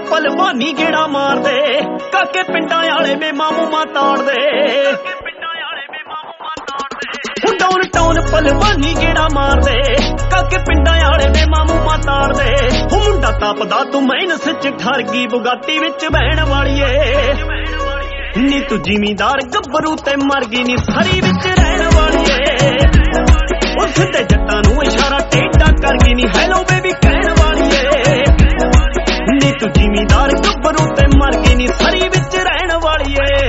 ਭਲਵਾਨੀ ਗੇੜਾ ਮਾਰਦੇ ਕਾਕੇ ਪਿੰਡਾਂ ਵਾਲੇ ਮੇ ਮਾਮੂਮਾ ਤਾੜਦੇ ਡਾਊਨ ਟਾਊਨ ਭਲਵਾਨੀ ਗੇੜਾ ਮਾਰਦੇ ਕਾਕੇ ਪਿੰਡਾਂ ਵਾਲੇ ਮੇ ਮਾਮੂਮਾ ਤਾੜਦੇ ਉਹ ਮੁੰਡਾ ਤਪਦਾ ਤੂੰ ਮਾਈਨਸ ਚ ਠਰ ਗਈ ਬੁਗਾਟੀ ਵਿੱਚ ਬਹਿਣ ਵਾਲੀਏ ਨੀ ਤੂੰ ਜ਼ਿਮੀਂਦਾਰ ਗੱਭਰੂ ਤੇ ਮਰ ਗਈ ਨੀ ਸਰੀ ਵਿੱਚ ਰਹਿਣ ਵਾਲੀਏ ਉਸ ਤੇ ਜੱਟਾਂ ਨੂੰ ਇਸ਼ਾਰਾ ਟੇਢਾ ਕਰ ਗਈ ਨੀ ਹੈਲੋ ਬੇਬੀ ਕਹਿਣ ਵਾਲੀਏ ਨੀ ਤੂੰ ਜ਼ਿਮੀਂਦਾਰ ਗੱਭਰੂ ਤੇ ਮਰ ਗਈ ਨੀ ਸਰੀ ਵਿੱਚ ਰਹਿਣ ਵਾਲੀਏ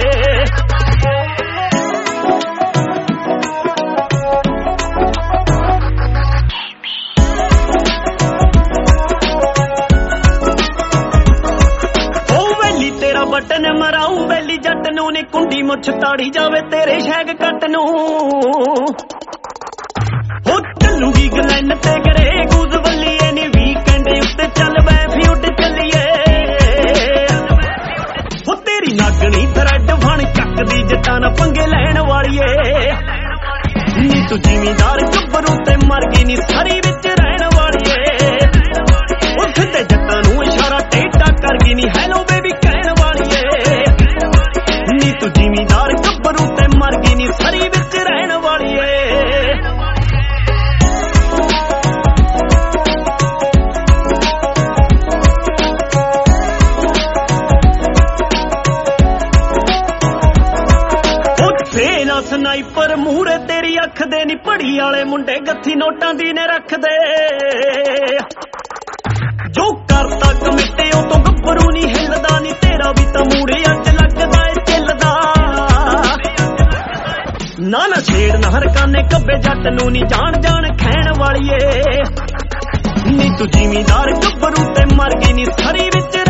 ਬਟਨ ਮਰਾਉ ਬੈਲੀ ਜੱਟ ਨੂੰ ਨੀ ਕੁੰਡੀ ਮੁੱਛ ਤਾੜੀ ਜਾਵੇ ਤੇਰੇ ਸ਼ੈਗ ਕੱਟ ਨੂੰ ਹੋ ਚੱਲੂਗੀ ਗਲੈਨ ਤੇ ਗਰੇ ਗੂਜ਼ ਵੱਲੀਏ ਨੀ ਵੀਕਐਂਡ ਉੱਤੇ ਚੱਲ ਬੈ ਫਿਊਟ ਚੱਲੀਏ ਹੋ ਤੇਰੀ ਨਾਗਣੀ ਥਰੈਡ ਫਣ ਚੱਕਦੀ ਜੱਟਾਂ ਨਾਲ ਪੰਗੇ ਲੈਣ ਵਾਲੀਏ ਨੀ ਤੂੰ ਜ਼ਿਮੀਂਦਾਰ ਗੱਭਰੂ ਤੇ ਮਰ ਗਈ ਨੀ ਸਰੀ ਵਿੱਚ ਰਹਿਣ ਵਾਲੀਏ ਉੱਥੇ ਤੇ ਜੱਟਾਂ ਨੂੰ ਇਸ਼ਾਰਾ ਟੇਢਾ ਕਰ ਗਈ ਨੀ ਹੈਲੋ ਬੇਬੀ ਕਹਿਣ ਨੀ ਤੂੰ ਜ਼ਿਮੀਂਦਾਰ ਗੱਭਰੂ ਤੇ ਮਰ ਗਈ ਨੀ ਸਰੀ ਵਿੱਚ ਰਹਿਣ ਵਾਲੀਏ ਤੇਰਾ ਸਨਾਈਪਰ ਮੂਹਰੇ ਤੇਰੀ ਅੱਖ ਦੇ ਨੀ ਪੜੀ ਵਾਲੇ ਮੁੰਡੇ ਗੱਥੀ ਨੋਟਾਂ ਦੀ ਨੇ ਰੱਖਦੇ ਜੋ ਕਰਤਾ ਕਮਿੱਟੇ ਉਹ ਤੋਂ ਗੱਭਰੂ ਨੀ ਹਿੱਲਦਾ ਨੀ ਤੇਰਾ ਵੀ ਤਾਂ ਮੂੜੇ ਅੱਜ ਲੱਗਦਾ ਏ ਝਿੱਲਦਾ ਨਾ ਨਾ ਛੇੜ ਨਾ ਹਰਕਾਨੇ ਕੱਬੇ ਜੱਟ ਨੂੰ ਨੀ ਜਾਣ ਜਾਣ ਖੈਣ ਵਾਲੀਏ ਨੀ ਤੂੰ ਜ਼ਿਮੀਂਦਾਰ ਗੱਭਰੂ ਤੇ ਮਰ ਗਈ ਨੀ ਸਰੀ ਵਿੱਚ